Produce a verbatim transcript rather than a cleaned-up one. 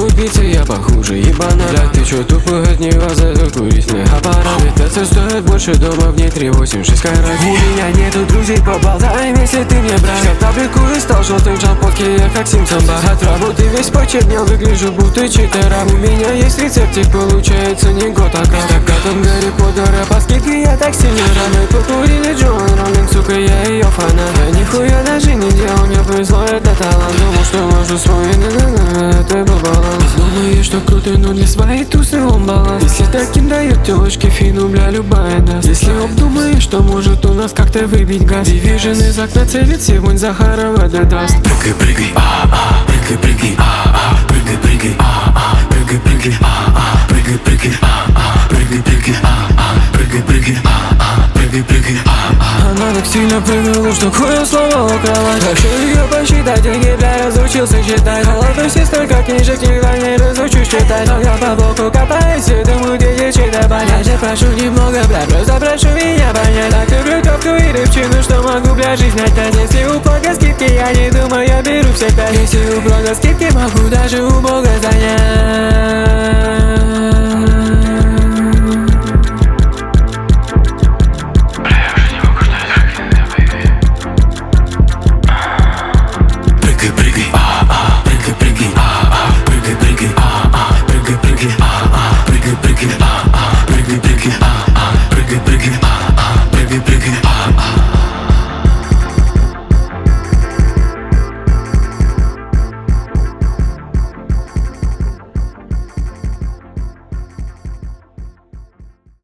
убийца, я похуже ебана. Блядь, ты чё тупо от него закурить мне аппарат? Питаться стоит больше дома в ней три восемь шесть карат. У меня нету друзей, поболтаем, если ты мне брат. Я таблику и стал желтым джампотки, я как Симсомба. От работы весь почернел, выгляжу будто читера. У меня есть рецептик, получается не год, а как. Так как он Гарри Поттера, по скидке я так сильно рад. Мы покурили Джоан Роулинг, сука, я ее фанат. Я нихуя даже не делал, мне повезло, это талант. Думал, что можу свой, это был баланс. Думаю, что круто, но для своей тусы он баланс. Если таким дают телочки фину, бля, любая даст. Если обдумаешь, что может у нас как-то выбить газ. Division из окна целит, сегодня Захарова да даст. Прыгай, прыгай, а-а, прыгай, прыгай, а-а, прыгай, прыгай, а-а, прыгай, прыгай, а-а, прыгай, прыгай, а-а, прыгай, прыгай, а-а, прыгай, прыгай, а-а, прыгай, прыгай, а-а. Она так сильно прыгала, что хуя сломала кровать. Хочу ее посчитать, деньги, бля, разучился считать. Золотой сестра, как книжек, никогда не разучусь читать. Но я по боку копаюсь, и думаю, где чей-то понять. Я же прошу немного, бля, просто прошу меня понять. Так люблю топку и рыбчину, что могу, бля, жизнь отдать. Если у бога скидки, я не думаю, я беру всех пять. Если у бога скидки, могу даже у бога занять.